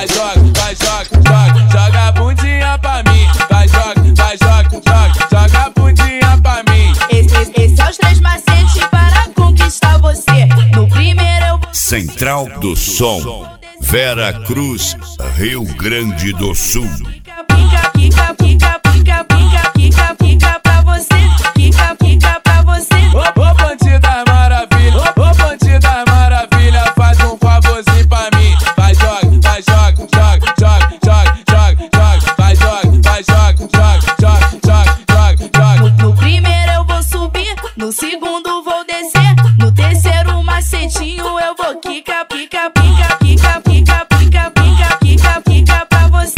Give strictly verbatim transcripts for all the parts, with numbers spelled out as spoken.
vai joga, vai joga, joga, joga a bundinha pra mim, vai joga, vai joga, joga, joga a bundinha pra mim. Esse, esse, esse é os três macetes para conquistar você. No primeiro eu vou... Central do Som, Vera Cruz, Rio Grande do Sul. Pica, pica, pica, pica, pica, pica, pica pra você. Pica, pica pra você. Ô, ô bandida maravilha, ô, ô bandida maravilha, faz um favorzinho pra mim. Vai joga, vai joga, joga, joga, joga, joga, joga, vai joga, vai joga, joga, joga, joga, joga, joga. No, no primeiro eu vou subir, no segundo vou descer, no terceiro macetinho eu vou quica, pica, pica, pica, pica, pica, pica, pica, pica pra você.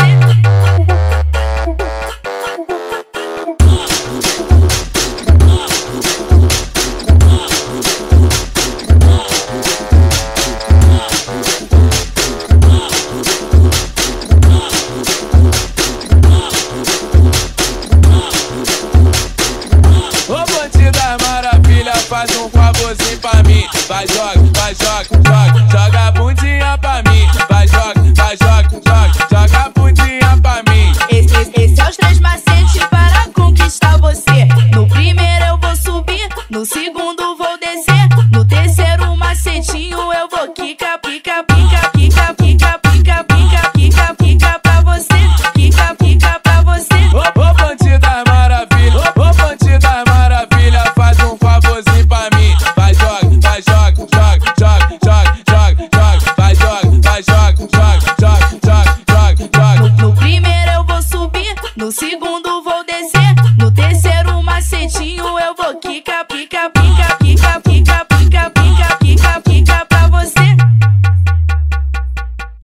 Ô bandida maravilha, faz um favorzinho pra mim. Vai joga, vai joga, joga, joga a bundinha pra mim. Vai joga, vai joga, joga, joga a bundinha pra mim. Esse, esse, esse é os três macetes para conquistar você. No primeiro eu vou subir, no segundo vou descer, no terceiro macetinho eu vou quica, pica, pica, pica, pica, pica, pica, pica, pica pra você. Pica, pica pra você. Ô, ô bandida maravilha, ô, ô bandida maravilha, faz um favorzinho pra mim. Vai joga, vai joga, joga, joga, joga, joga, joga, vai joga, vai joga, joga, joga, joga, joga, joga. No, no primeiro eu vou subir, no segundo vou descer, no terceiro macetinho eu vou quica.